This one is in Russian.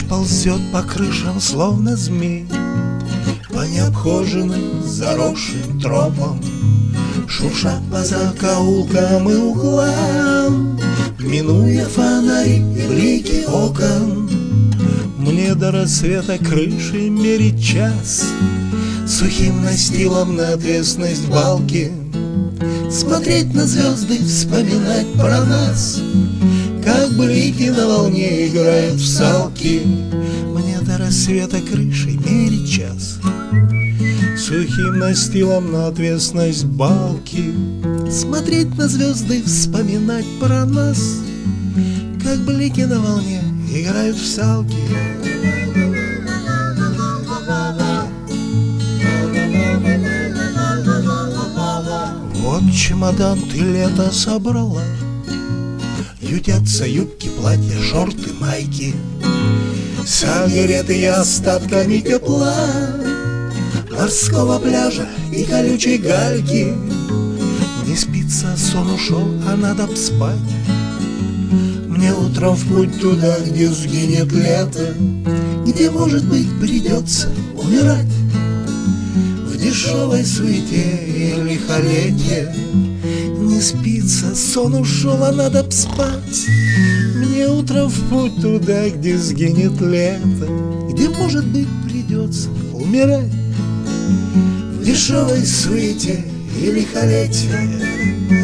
ползет по крышам, словно змей, по необхоженным заросшим тропам, шуршат по закоулкам и углам, минуя фонари и блики окон. Мне до рассвета крыши мерить час, сухим настилом на отвесность балки, смотреть на звезды, вспоминать про нас, как блики на волне играют в салки. Мне до рассвета крыши мерить час, сухим настилом на отвесность балки, смотреть на звезды, вспоминать про нас, как блики на волне играют в салки. Вот чемодан ты лето собрала, ютятся юбки, платья, шорты, майки, согретые остатками тепла морского пляжа и колючей гальки. Не спится, сон ушел, а надо б спать. Мне утром в путь туда, где сгинет лето, где, может быть, придется умирать в дешевой суете и лихолетье. Не спится, сон ушел, а надо б спать. Мне утром в путь туда, где сгинет лето, где, может быть, придется умирать в дешевой суете и лихолетье.